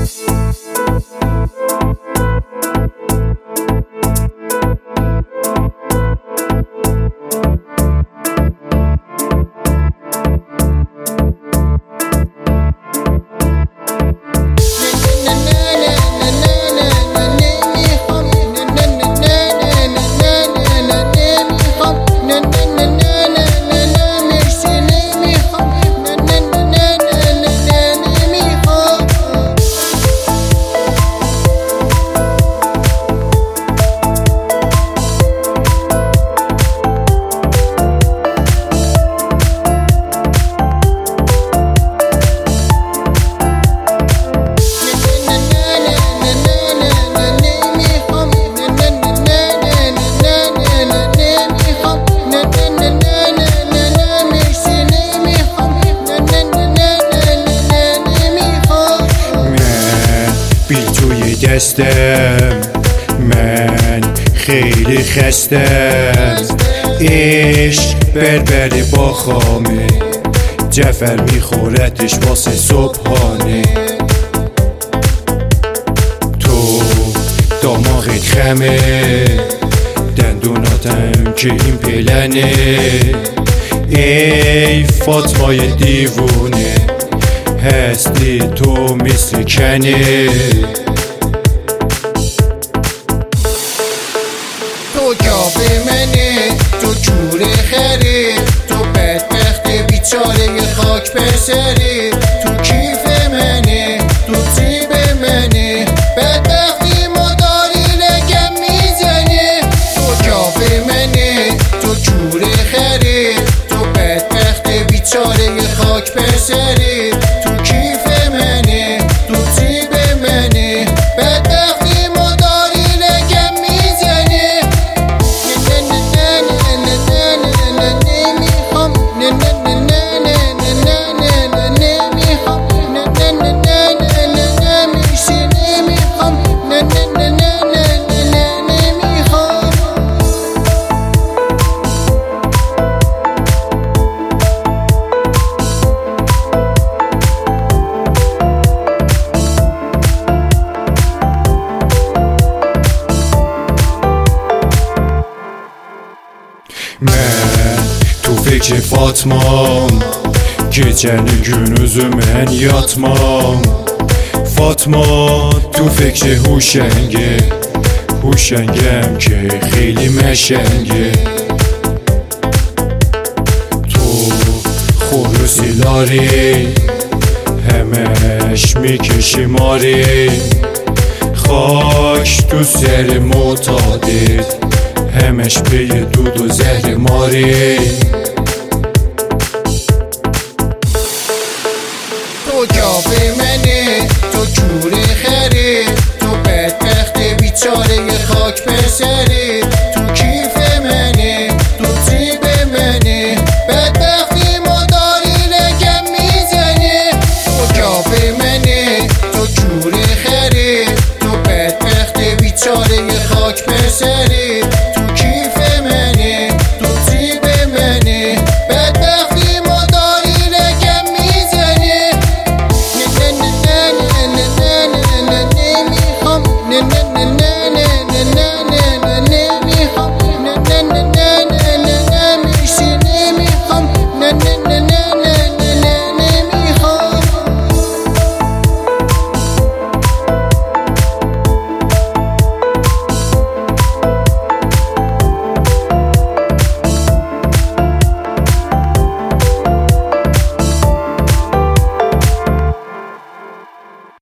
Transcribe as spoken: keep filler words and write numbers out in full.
دستم من خیلی خستم، عشق بربره با خامه، جعفر میخورتش واسه صبحانه. تو دماغت خمه، دندوناتم که این پلنه، ای فاطمای دیوونه هستی تو مثل کنه. تو کافه منه، تو جور خری، تو بدبخت بیچاره خاک پسری، تو کیف منه، تو تیب منه، بدبختی مداری لگم میزنه. تو کافه منه، تو جور خری، تو بدبخت بیچاره خاک پسری، تو کیف منه، تو تیب منه، بدبختی مداری لگم میزنه. من تو فکر فاطمام gecəni günüzü mən yatmam. Fatma tu fikri huşenge, huşengem ki xeyli məşenge. Tu xulusilari həməş mikişi mari, خاک تو سر معتادت همش پی دود و زهر ماری. تو کافه من